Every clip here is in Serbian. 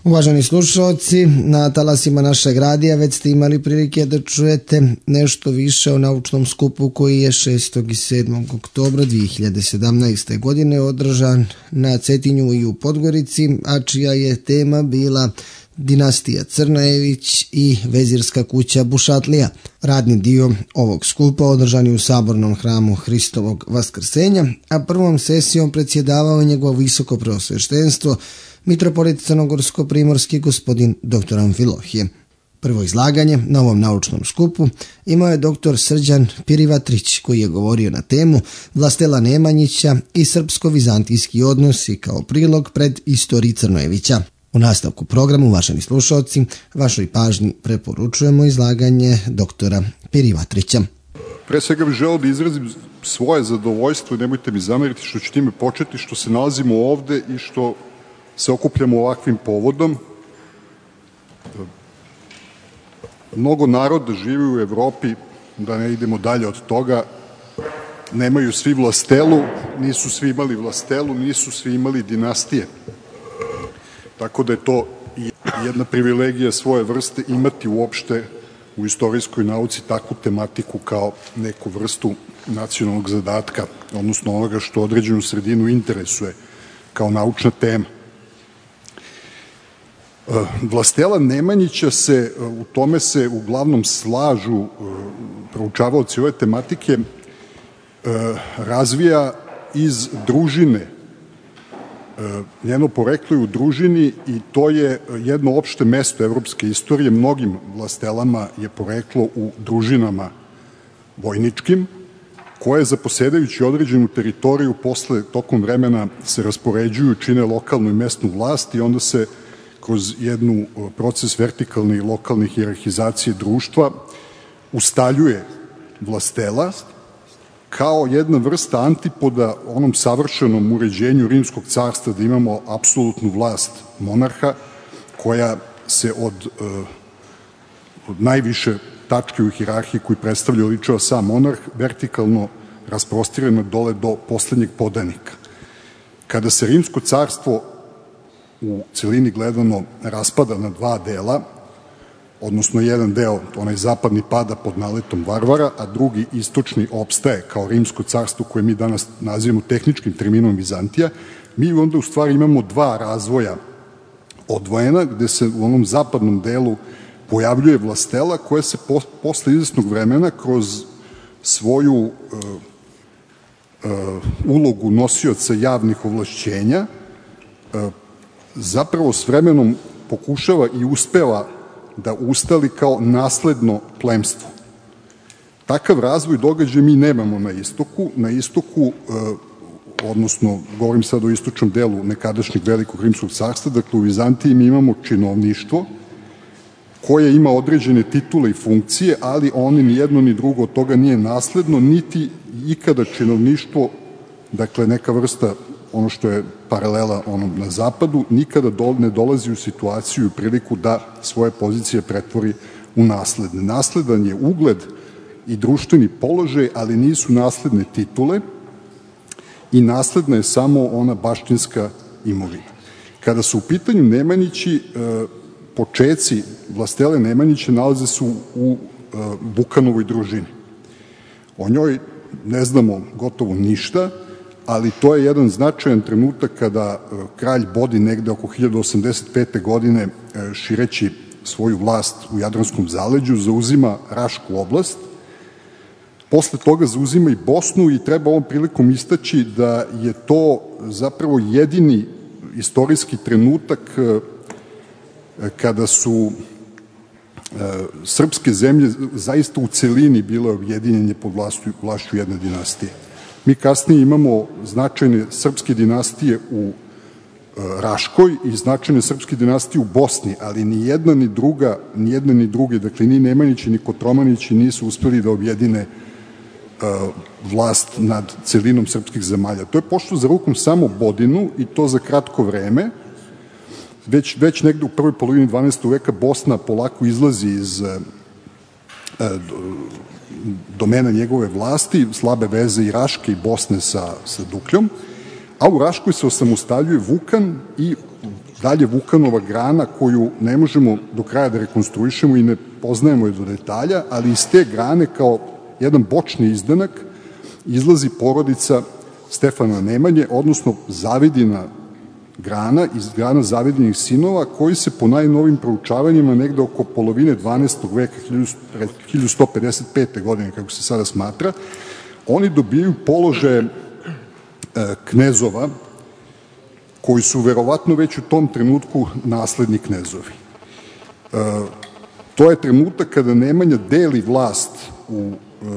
Uvaženi slušalci, na talasima našeg radija već ste imali prilike da čujete nešto više o naučnom skupu koji je 6. i 7. oktobra 2017. godine održan na Cetinju i u Podgorici, a čija je tema bila dinastija Crnojević i vezirska kuća Bušatlija. Radni dio ovog skupa održan je u Sabornom hramu Hristovog Vaskrsenja, a prvom sesijom predsjedavao njegovo visoko preosveštenstvo mitropolit crnogorsko-primorski gospodin dr. Amfilohije. Prvo izlaganje na ovom naučnom skupu imao je dr. Srđan Pirivatrić, koji je govorio na temu Vlastela Nemanjića i srpsko-vizantijski odnosi kao prilog pred istoriji Crnojevića. U nastavku programu, uvaženi slušalci, vašoj pažnji preporučujemo izlaganje doktora Pirivatrića. Pre svega bih želeo da izrazim svoje zadovoljstvo i nemojte mi zameriti što ću time početi, što se nalazimo ovde i što se okupljamo ovakvim povodom. Mnogo naroda živi u Evropi, da ne idemo dalje od toga, nemaju svi vlastelu, nisu svi imali vlastelu, nisu svi imali dinastije. Tako da je to jedna privilegija svoje vrste imati uopšte u istorijskoj nauci takvu tematiku kao neku vrstu nacionalnog zadatka, odnosno onoga što određenu sredinu interesuje kao naučna tema. Vlastela Nemanjića u tome se uglavnom slažu proučavaoci ove tematike, razvija iz družine. Njeno poreklo je u družini i to je jedno opšte mesto evropske istorije. Mnogim vlastelama je poreklo u družinama vojničkim, koje zaposedajući određenu teritoriju posle tokom vremena se raspoređuju, čine lokalnu i mesnu vlast i onda se kroz jednu proces vertikalne i lokalne hijerarhizacije društva ustaljuje vlastela kao jedna vrsta antipoda onom savršenom uređenju Rimskog carstva, da imamo apsolutnu vlast monarha koja se od najviše tačke u hijerarhiji koji predstavlja ličava sam monarh vertikalno rasprostirena dole do poslednjeg podanika. Kada se Rimsko carstvo u celini gledano raspada na dva dela, odnosno jedan deo, onaj zapadni, pada pod naletom varvara, a drugi istočni opstaje kao Rimsko carstvo koje mi danas nazivamo tehničkim terminom Vizantija, mi onda u stvari imamo dva razvoja odvojena, gde se u onom zapadnom delu pojavljuje vlastela koja se posle izvesnog vremena kroz svoju ulogu nosioca javnih ovlašćenja zapravo s vremenom pokušava i uspeva da ustali kao nasledno plemstvo. Takav razvoj događaja mi nemamo na istoku. Na istoku, odnosno govorim sad o istočnom delu nekadašnjeg Velikog Rimskog carstva, dakle u Vizantiji mi imamo činovništvo koje ima određene titule i funkcije, ali oni ni jedno ni drugo od toga nije nasledno, niti ikada činovništvo, dakle neka vrsta ono što je paralela onom na zapadu, nikada ne dolazi u situaciju i priliku da svoje pozicije pretvori u nasledne. Nasledan je ugled i društveni položaj, ali nisu nasledne titule i nasledna je samo ona baštinska imovina. Kada su u pitanju Nemanjići, počeci vlastele Nemanjića nalaze se u Vukanovoj družini. O njoj ne znamo gotovo ništa, ali to je jedan značajan trenutak kada kralj Bodin negde oko 1085. godine, šireći svoju vlast u Jadranskom zaleđu, zauzima Rašku oblast. Posle toga zauzima i Bosnu i treba ovom prilikom istaći da je to zapravo jedini istorijski trenutak kada su srpske zemlje zaista u celini bile objedinjene pod vlašću jedne dinastije. Mi kasnije imamo značajne srpske dinastije u Raškoj i značajne srpske dinastije u Bosni, ali ni jedna ni druge, dakle ni Nemanjići ni Kotromanići nisu uspeli da objedine vlast nad celinom srpskih zemalja. To je pošlo za rukom samo Bodinu i to za kratko vreme. Već negde u prvoj polovini 12. veka Bosna polako izlazi iz domena njegove vlasti, slabe veze i Raške i Bosne sa Dukljom, a u Raškoj se osamostaljuje Vukan i dalje Vukanova grana koju ne možemo do kraja da rekonstruišemo i ne poznajemo je do detalja, ali iz te grane kao jedan bočni izdanak izlazi porodica Stefana Nemanje, odnosno Zavidina grana, iz grana Zavidinih sinova, koji se po najnovim proučavanjima negde oko polovine 12. veka, 1155. godine, kako se sada smatra, oni dobijaju položaje knezova, koji su verovatno već u tom trenutku nasledni knezovi. To je trenutak kada Nemanja deli vlast u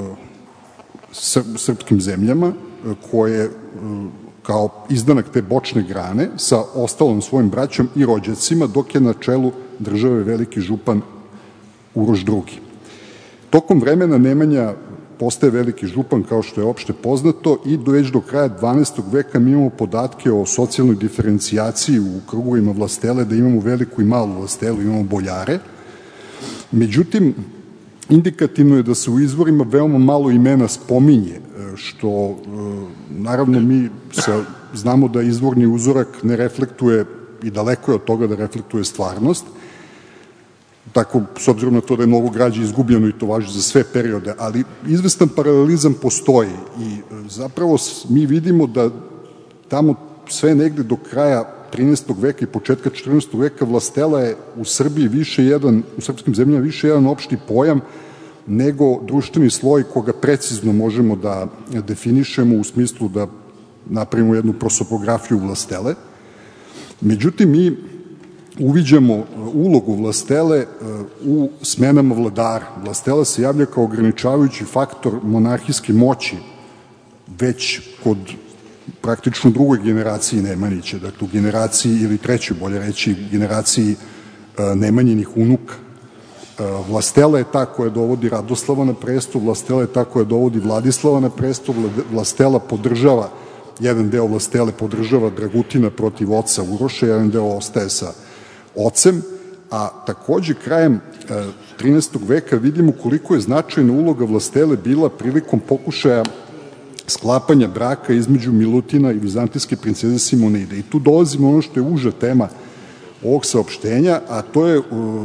srpskim zemljama, koje kao izdanak te bočne grane sa ostalom svojim braćom i rođacima, dok je na čelu države veliki župan Uroš II. Tokom vremena Nemanja postaje veliki župan, kao što je opšte poznato, i već do kraja 12. veka mi imamo podatke o socijalnoj diferencijaciji u krugovima vlastele, da imamo veliku i malu vlastelu, imamo boljare. Međutim, indikativno je da se u izvorima veoma malo imena spominje, što naravno mi znamo da izvorni uzorak ne reflektuje i daleko je od toga da reflektuje stvarnost, tako s obzirom na to da je mnogo građe izgubljeno i to važi za sve periode, ali izvestan paralelizam postoji i zapravo mi vidimo da tamo sve negde do kraja 13. veka i početka 14. veka vlastela je u Srbiji u srpskim zemljama više jedan opšti pojam nego društveni sloj koga precizno možemo da definišemo u smislu da napravimo jednu prosopografiju vlastele. Međutim, mi uviđamo ulogu vlastele u smenama vladara. Vlastela se javlja kao ograničavajući faktor monarhijske moći već kod praktično drugoj generaciji Nemanjića, dakle u generaciji ili trećoj, bolje reći, generaciji Nemanjinih unuka. Vlastela je ta koja dovodi Radoslava na presto, vlastela je ta koja dovodi Vladislava na presto, vlastela podržava, jedan deo vlastele podržava Dragutina protiv oca Uroša, jedan deo ostaje sa ocem, a takođe krajem 13. veka vidimo koliko je značajna uloga vlastele bila prilikom pokušaja sklapanja braka između Milutina i vizantijske princeze Simonide. I tu dolazimo ono što je uža tema ovog saopštenja, a to je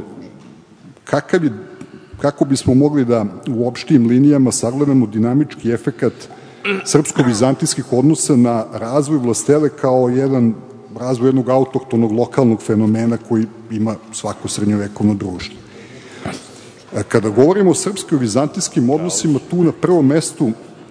kako bismo mogli da u opštijim linijama sagledamo dinamički efekat srpsko-vizantijskih odnosa na razvoj vlastele kao razvoj jednog autohtonog lokalnog fenomena koji ima svako srednjovekovno društvo. Kada govorimo o srpsko-vizantijskim odnosima, tu na prvom mestu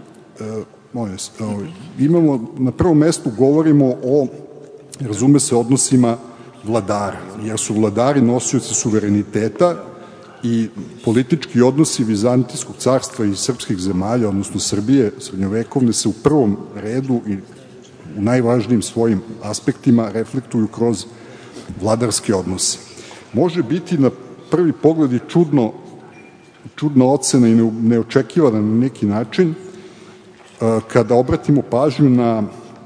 govorimo o, razume se, odnosima vladara, jer su vladari nosioci suvereniteta i politički odnosi Vizantijskog carstva i srpskih zemalja, odnosno Srbije, srednjovekovne, se u prvom redu i u najvažnijim svojim aspektima reflektuju kroz vladarske odnose. Može biti na prvi pogled i čudna ocena i neočekivana na neki način kada obratimo pažnju na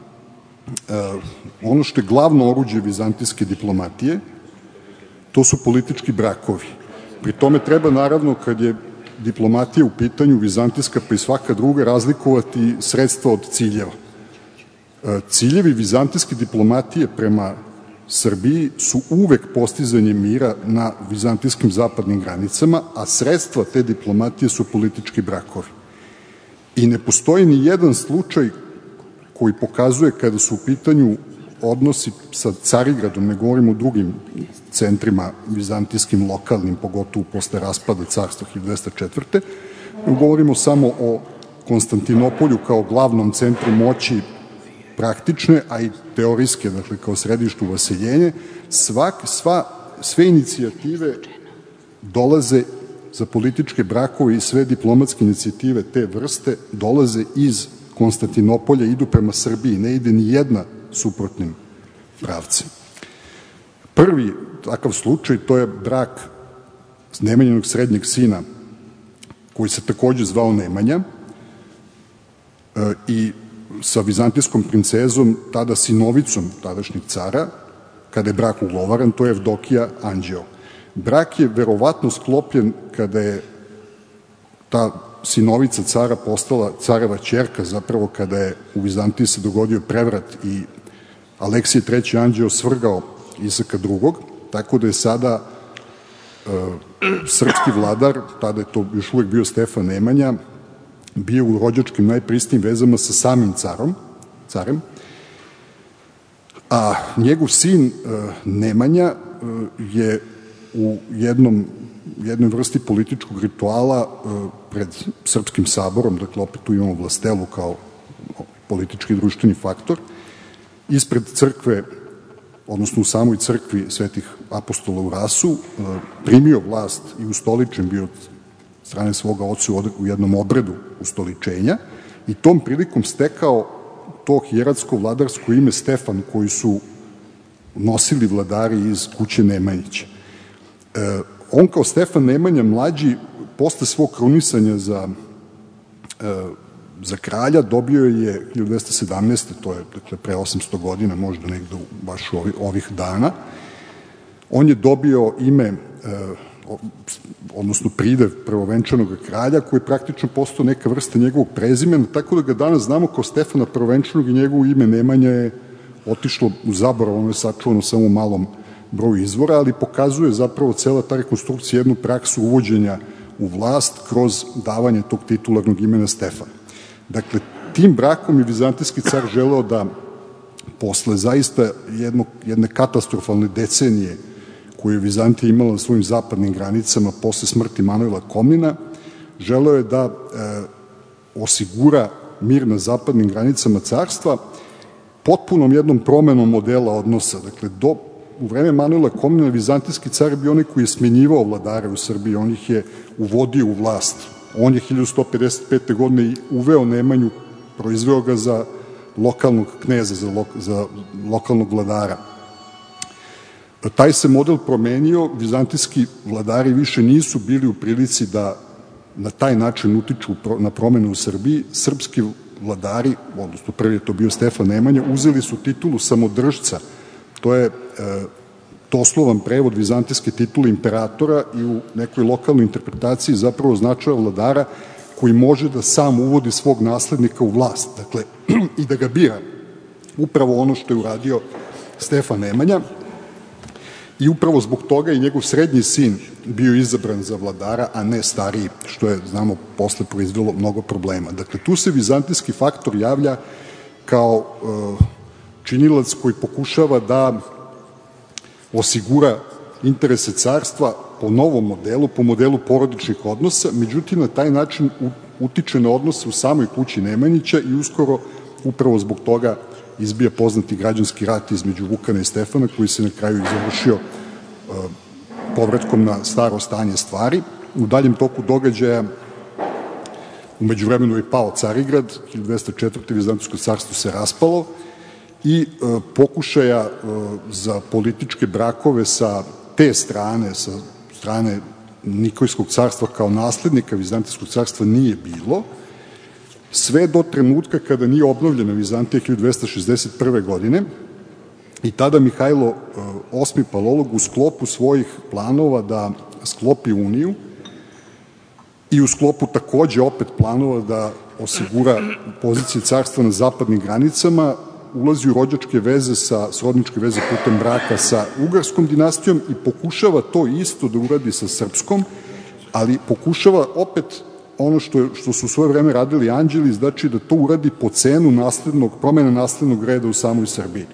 ono što je glavno oruđe vizantijske diplomatije, to su politički brakovi. Pri tome treba, naravno, kad je diplomatija u pitanju, vizantijska pa i svaka druga, razlikovati sredstva od ciljeva. Ciljevi vizantijske diplomatije prema Srbiji su uvek postizanje mira na vizantijskim zapadnim granicama, a sredstva te diplomatije su politički brakovi. I ne postoji ni jedan slučaj koji pokazuje kada su u pitanju odnosi sa Carigradom, ne govorimo o drugim centrima vizantijskim, lokalnim, pogotovo posle raspada carstva 1204. Govorimo samo o Konstantinopolju kao glavnom centru moći praktične, a i teorijske, dakle kao središtu vaseljenje. Sve inicijative dolaze za političke brakove i sve diplomatske inicijative te vrste dolaze iz Konstantinopolja, idu prema Srbiji, ne ide ni jedna suprotnim pravcem. Prvi takav slučaj, to je brak Nemanjinog srednjeg sina, koji se takođe zvao Nemanja, i sa vizantijskom princezom, tada sinovicom tadašnjeg cara, kada je brak ugovaran, to je Evdokija Anđeo. Brak je verovatno sklopljen kada je ta sinovica cara postala careva ćerka, zapravo kada je u Vizantiji se dogodio prevrat i Aleksije III. Anđeo svrgao Isaka II, tako da je sada srpski vladar, tada je to još uvek bio Stefan Nemanja, bio u rođačkim najprisnijim vezama sa samim carem, a njegov sin Nemanja je u jednoj vrsti političkog rituala pred Srpskim saborom, dakle opet tu imamo vlastelu kao politički i društveni faktor, ispred crkve, odnosno u samoj crkvi Svetih apostola u Rasu, primio vlast i ustoličen bio od strane svoga oca u jednom obredu ustoličenja i tom prilikom stekao to hijeratsko-vladarsko ime Stefan koji su nosili vladari iz kuće Nemanjića. On kao Stefan Nemanja mlađi, posle svog krunisanja za kralja, dobio je 1217. to je dakle, pre 800 godina, možda negde baš ovih dana. On je dobio ime, odnosno pridev prvovenčanog kralja, koji je praktično postao neka vrsta njegovog prezimena, tako da ga danas znamo kao Stefana prvovenčanog i njegovo ime Nemanja je otišlo u zaborav, ono je sačuvano samo u malom broju izvora, ali pokazuje zapravo cela ta rekonstrukcija jednu praksu uvođenja u vlast kroz davanje tog titularnog imena Stefan. Dakle, tim brakom je vizantijski car želeo da posle zaista jedne katastrofalne decenije koju je Vizantija imala na svojim zapadnim granicama posle smrti Manojla Komnina, želeo je da osigura mir na zapadnim granicama carstva potpunom jednom promenom modela odnosa. Dakle, u vreme Manojla Komnina vizantijski car je bio onaj koji je smenjivao vladare u Srbiji, on ih je uvodio u vlast. On je 1155. godine uveo Nemanju, proizveo ga za lokalnog kneza, za lokalnog vladara. Taj se model promenio, vizantijski vladari više nisu bili u prilici da na taj način utiču na promene u Srbiji. Srpski vladari, odnosno prvi je to bio Stefan Nemanja, uzeli su titulu samodržca. To je doslovan prevod vizantijske titule imperatora i u nekoj lokalnoj interpretaciji zapravo označava vladara koji može da sam uvodi svog naslednika u vlast, dakle, i da ga bira. Upravo ono što je uradio Stefan Nemanja i upravo zbog toga i njegov srednji sin bio izabran za vladara, a ne stariji, što je, znamo, posle proizvelo mnogo problema. Dakle, tu se vizantijski faktor javlja kao činilac koji pokušava da osigura interese carstva po novom modelu, po modelu porodičnih odnosa, međutim na taj način utiče na odnose u samoj kući Nemanjića i uskoro upravo zbog toga izbija poznati građanski rat između Vukana i Stefana koji se na kraju završio povratkom na staro stanje stvari. U daljem toku događaja umeđu vremenu je pao Carigrad, 1204. Vizantijsko carstvo se raspalo i pokušaja za političke brakove sa te strane, sa strane Nikojskog carstva kao naslednika Vizantijskog carstva nije bilo, sve do trenutka kada nije obnovljena Vizantija 1261. godine i tada Mihajlo VIII Palolog u sklopu svojih planova da sklopi uniju i u sklopu takođe opet planova da osigura pozicije carstva na zapadnim granicama ulazi u rođačke veze, srodničke veze putem braka sa Ugarskom dinastijom i pokušava to isto da uradi sa Srpskom, ali pokušava opet ono što su u svoje vreme radili anđeli, znači da to uradi po cenu promene naslednog reda u samoj Srbiji.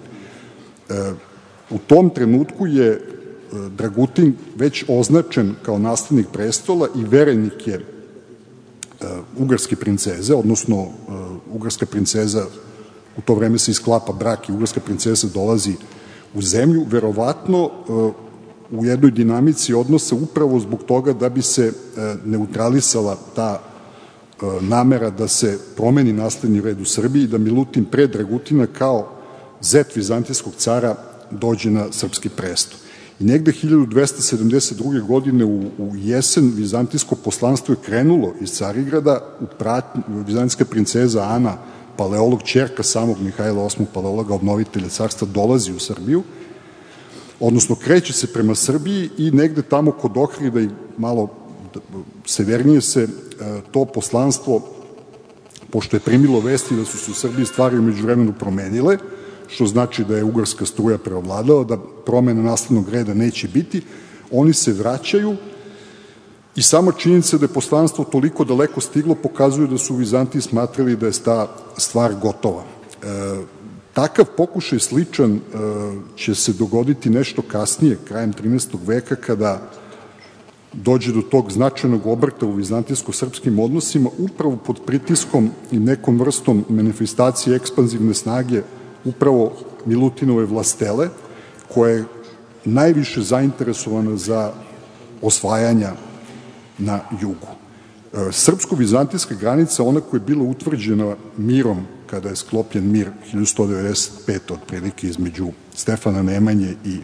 U tom trenutku je Dragutin već označen kao naslednik prestola i verenik je ugarske princeze, odnosno ugarska princeza, u to vreme se isklapa brak i ugarska princeza dolazi u zemlju, verovatno u jednoj dinamici odnosa upravo zbog toga da bi se neutralisala ta namera da se promeni nasledni red u Srbiji, da Milutin pre Dragutina kao zet vizantijskog cara dođe na srpski presto. I negde 1272. godine u jesen vizantijsko poslanstvo je krenulo iz Carigrada, vizantijska princeza Ana Paleolog, ćerka samog Mihajla VIII Paleologa, obnovitelja carstva, dolazi u Srbiju, odnosno kreće se prema Srbiji i negde tamo kod Ohrida i malo severnije se to poslanstvo, pošto je primilo vesti da su se u Srbiji stvari umeđu vremenu promenile, što znači da je ugarska struja preovladala, da promena naslednog reda neće biti, oni se vraćaju i sama činjenica da je poslanstvo toliko daleko stiglo pokazuje da su Vizantiji smatrali da je ta stvar gotova. Takav pokušaj sličan će se dogoditi nešto kasnije, krajem 13. veka, kada dođe do tog značajnog obrta u vizantijsko-srpskim odnosima, upravo pod pritiskom i nekom vrstom manifestacije ekspanzivne snage upravo Milutinove vlastele, koja je najviše zainteresovana za osvajanja na jugu. Srpsko-vizantijska granica, ona koja je bila utvrđena mirom, kada je sklopljen mir 1195. otprilike između Stefana Nemanje i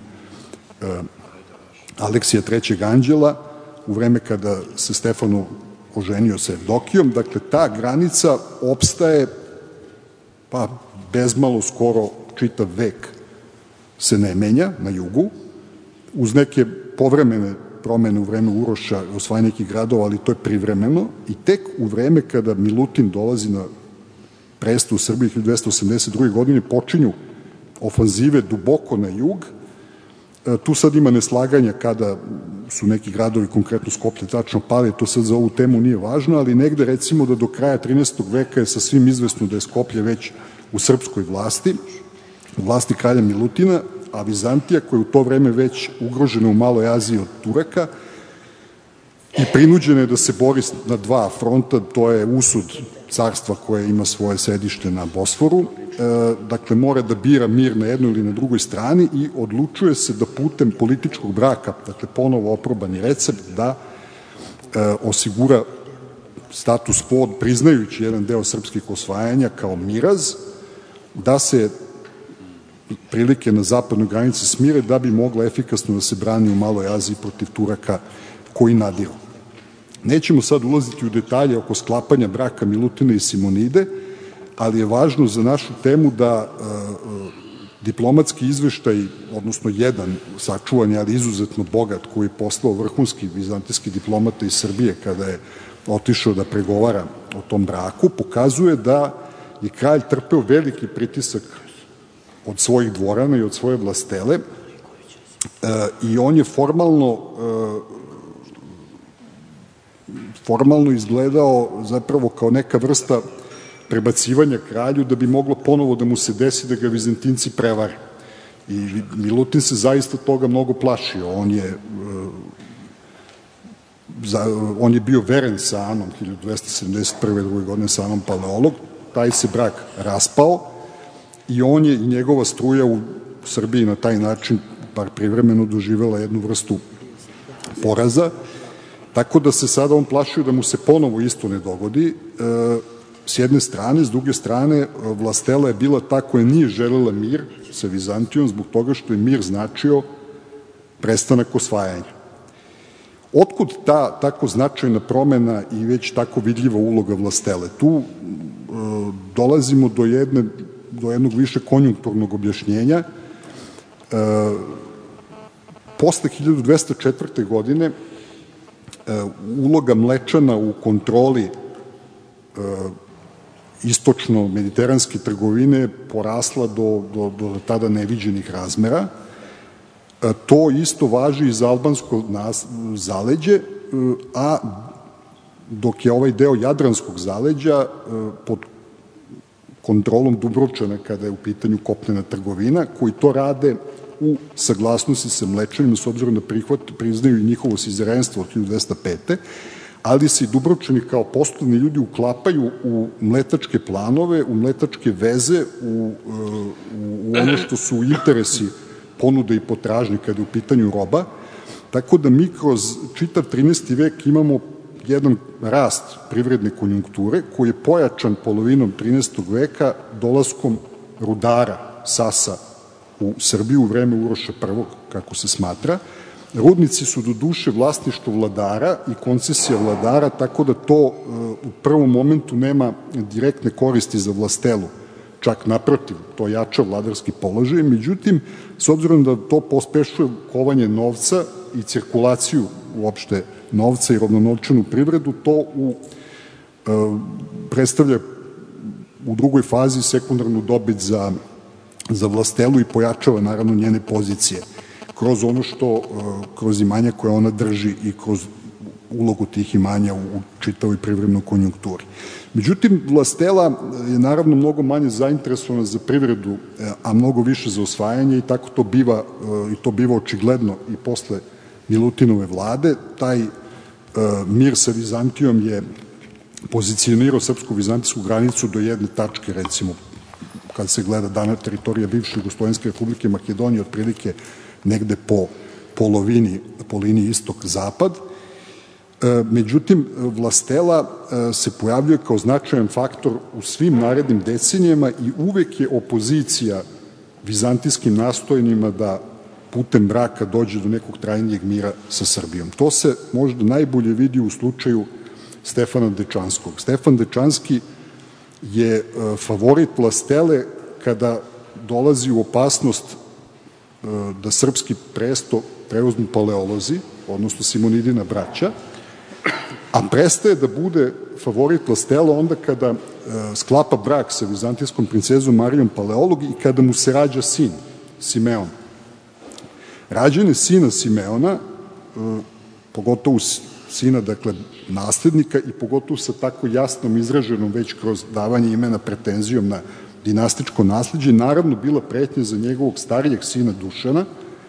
Aleksija III. Anđela, u vreme kada se Stefano oženio sa Evdokijom, dakle ta granica opstaje pa bezmalo skoro čitav vek se ne menja na jugu, uz neke povremene promene u vreme Uroša i osvajanja nekih gradova, ali to je privremeno, i tek u vreme kada Milutin dolazi na presto u Srbiji 1282. godine počinju ofanzive duboko na jug. Tu sad ima neslaganja kada su neki gradovi, konkretno Skoplje, tačno pali, to sad za ovu temu nije važno, ali negde recimo da do kraja 13. veka je sasvim izvesno da je Skoplje već u srpskoj vlasti, u vlasti kralja Milutina, a Vizantija, koja je u to vreme već ugrožena u Maloj Aziji od Turaka i prinuđena je da se bori na dva fronta, to je usud carstva koje ima svoje sedište na Bosforu, dakle mora da bira mir na jednoj ili na drugoj strani i odlučuje se da putem političkog braka, dakle ponovo oprobani recept, da osigura status quo, priznajući jedan deo srpskih osvajanja kao miraz, da se prilike na zapadnoj granici smire da bi mogla efikasno da se brani u Maloj Aziji protiv Turaka koji nadiru. Nećemo sad ulaziti u detalje oko sklapanja braka Milutina i Simonide, ali je važno za našu temu da diplomatski izveštaj, odnosno jedan sačuvan, ali izuzetno bogat, koji je poslao vrhunski vizantijski diplomata iz Srbije kada je otišao da pregovara o tom braku, pokazuje da je kralj trpeo veliki pritisak od svojih dvorana i od svoje vlastele i on je formalno izgledao zapravo kao neka vrsta prebacivanja kralju da bi moglo ponovo da mu se desi da ga Vizantinci prevare. I Milutin se zaista toga mnogo plašio. On je bio veren sa Anom 1271. godine, sa Anom Paleolog, taj se brak raspao i on je i njegova struja u Srbiji na taj način, bar privremeno, doživela jednu vrstu poraza, tako da se sada on plašio da mu se ponovo isto ne dogodi. S jedne strane, s druge strane, vlastela je bila ta koja nije želela mir sa Vizantijom zbog toga što je mir značio prestanak osvajanja. Otkud ta tako značajna promena i već tako vidljiva uloga vlastele? Tu dolazimo do jednog više konjunkturnog objašnjenja. Posle 1204. godine uloga Mlečana u kontroli istočno-mediteranske trgovine porasla do tada neviđenih razmera. To isto važi i za albansko zaleđe, a dok je ovaj deo jadranskog zaleđa pod kontrolom Dubrovčana, kada je u pitanju kopnena trgovina, koji to rade u saglasnosti sa Mlečanima, s obzirom da priznaju i njihovo sizerenstvo od 1205. ali se i Dubrovčani kao poslovni ljudi uklapaju u mletačke planove, u mletačke veze, u ono što su interesi ponude i potražnje kada je u pitanju roba, tako da mi kroz čitav 13. vek imamo jedan rast privredne konjunkture koji je pojačan polovinom 13. veka dolaskom rudara Sasa u Srbiju u vreme Uroša I, kako se smatra. Rudnici su do duše vlasništvo vladara i koncesija vladara, tako da to u prvom momentu nema direktne koristi za vlastelu. Čak naprotiv, to jača vladarski položaj. Međutim, s obzirom da to pospešuje kovanje novca i cirkulaciju uopšte novca i rovnonovčanu privredu, to predstavlja u drugoj fazi sekundarnu dobit za za vlastelu i pojačava naravno njene pozicije kroz ono što, kroz imanja koje ona drži i kroz ulogu tih imanja u čitavoj privrednoj konjunkturi. Međutim, vlastela je naravno mnogo manje zainteresovana za privredu, a mnogo više za osvajanje i tako to biva očigledno i posle Milutinove vlade. Taj mir sa Vizantijom je pozicionirao srpsko-vizantijsku granicu do jedne tačke, recimo, kad se gleda dana teritorija bivše Jugoslovenske republike Makedonije, otprilike negde po liniji istok-zapad. Međutim, vlastela se pojavljuje kao značajan faktor u svim narednim decenijama i uvek je opozicija vizantijskim nastojanjima da putem braka dođe do nekog trajnijeg mira sa Srbijom. To se možda najbolje vidi u slučaju Stefana Dečanskog. Stefan Dečanski je favorit vlastele kada dolazi u opasnost da srpski presto preuzmu paleolozi, odnosno Simonidina braća, a prestaje da bude favorit vlastela onda kada sklapa brak sa vizantijskom princezom Marijom Paleolog i kada mu se rađa sin, Simeon. Rađanje sina Simeona, pogotovo sina, dakle, naslednika i pogotovo sa tako jasnom izraženom već kroz davanje imena pretenzijom na dinastičko nasleđe, naravno bila pretnja za njegovog starijeg sina Dušana,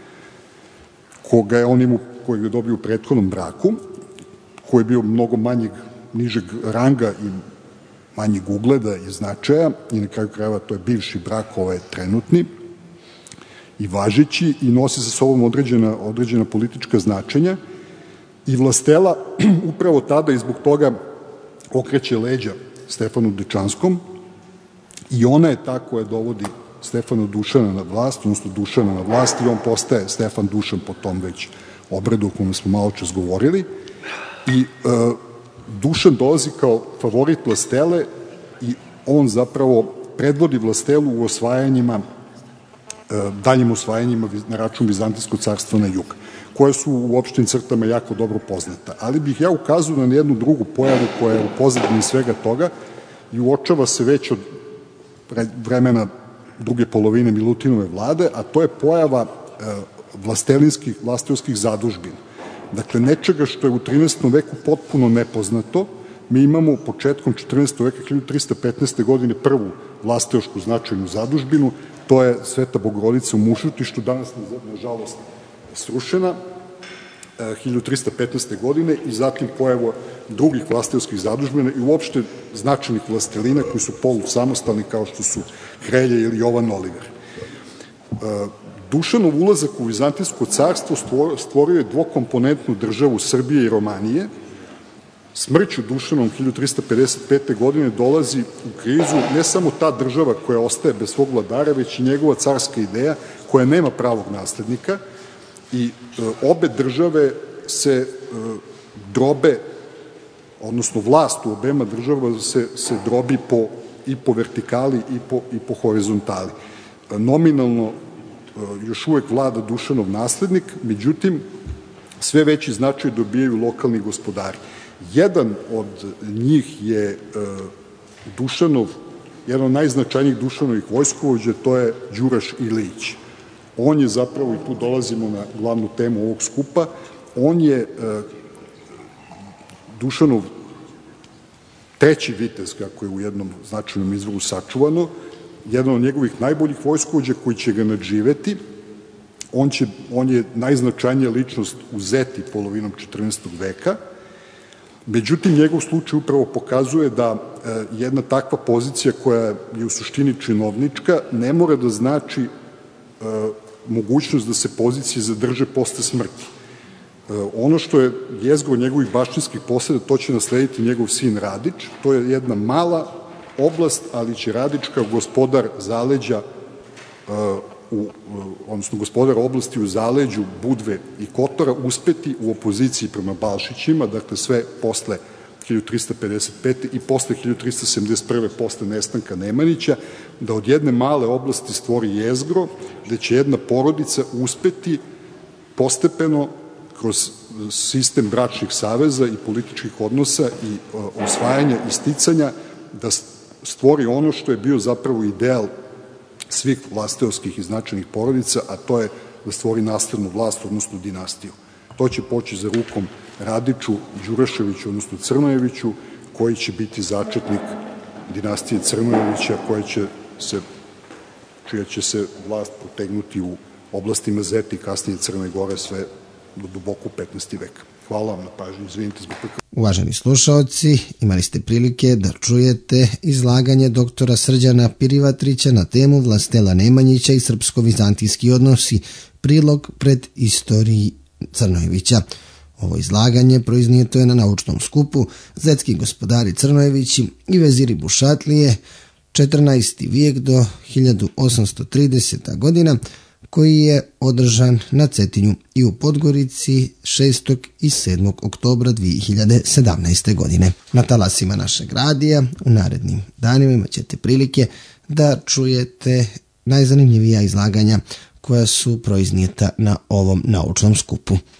kojeg je dobio u prethodnom braku, koji je bio mnogo nižeg ranga i manjeg ugleda i značaja i na kraju krajeva to je bivši brak, ovaj trenutni i važeći i nosi sa sobom određena politička značenja i vlastela upravo tada i zbog toga okreće leđa Stefanu Dečanskom i ona je ta koja dovodi Stefana Dušana na vlast, odnosno Dušana na vlast i on postaje Stefan Dušan po tom već obredu o kome smo malo čas govorili i Dušan dolazi kao favorit vlastele i on zapravo predvodi vlastelu u daljim osvajanjima na račun Vizantijskog carstva na jug, koje su u opštim crtama jako dobro poznata. Ali bih ja ukazao na jednu drugu pojavu koja je u pozadini svega toga i uočava se već od vremena druge polovine Milutinove vlade, a to je pojava vlastelskih zadužbina. Dakle, nečega što je u 13. veku potpuno nepoznato. Mi imamo početkom 14. veka 1315. godine prvu vlastelšku značajnu zadužbinu, to je Sveta Bogorodica u Mušutištu, danas nažalost srušena 1315. godine i zatim pojavu drugih vlastelskih zadužbina i uopšte značajnih vlastelina koji su polusamostalni kao što su Hrelja ili Jovan Oliver. Dušanov ulazak u Vizantijsko carstvo stvorio je dvokomponentnu državu Srbije i Romanije. Smrću Dušanom 1355. godine dolazi u krizu ne samo ta država koja ostaje bez svog vladara, već i njegova carska ideja koja nema pravog naslednika i obe države se drobe, odnosno vlast u obema država se drobi i po vertikali i po horizontali. Nominalno još uvek vlada Dušanov naslednik, međutim sve veći značaj dobijaju lokalni gospodari. Jedan od njih je jedan od najznačajnijih Dušanovih vojskovođa, to je Đuraš Ilić. On je zapravo, i tu dolazimo na glavnu temu ovog skupa, on je Dušanov treći vitez, kako je u jednom značajnom izvoru sačuvano, jedan od njegovih najboljih vojskovođa koji će ga nadživeti. On je najznačajnija ličnost u Zeti polovinom 14. veka. Međutim, njegov slučaj upravo pokazuje da jedna takva pozicija koja je u suštini činovnička ne mora da znači mogućnost da se pozicije zadrže posle smrti. Ono što je jezgro njegovih baštinskih poseda, to će naslediti njegov sin Radić. To je jedna mala oblast, ali će Radić kao gospodar zaleđa, odnosno gospodar oblasti u zaleđu Budve i Kotora uspeti u opoziciji prema Balšićima, dakle sve posle 1355. i posle 1371. posle nestanka Nemanjića, da od jedne male oblasti stvori jezgro, gde će jedna porodica uspeti postepeno kroz sistem bračnih saveza i političkih odnosa i osvajanja i sticanja da stvori ono što je bio zapravo ideal svih vlasteovskih i značajnih porodica, a to je da stvori naslednu vlast, odnosno dinastiju. To će poći za rukom Radiću, Đuraševiću, odnosno Crnojeviću, koji će biti začetnik dinastije Crnojevića, čija će se vlast protegnuti u oblastima Zeti, kasnije Crne Gore, sve do duboko 15. veka. Hvala vam na pažnju, izvinite zbog toga. Uvaženi slušaoci, imali ste prilike da čujete izlaganje doktora Srđana Pirivatrića na temu Vlastela Nemanjića i srpsko-vizantijski odnosi, prilog pred istoriji Crnojevića. Ovo izlaganje proiznijeto je na naučnom skupu Zetski gospodari Crnojevići i veziri Bušatlije, 14. vijek do 1830. godina, koji je održan na Cetinju i u Podgorici 6. i 7. oktobra 2017. godine. Na talasima našeg radija u narednim danima imat ćete prilike da čujete najzanimljivija izlaganja koja su proiznijeta na ovom naučnom skupu.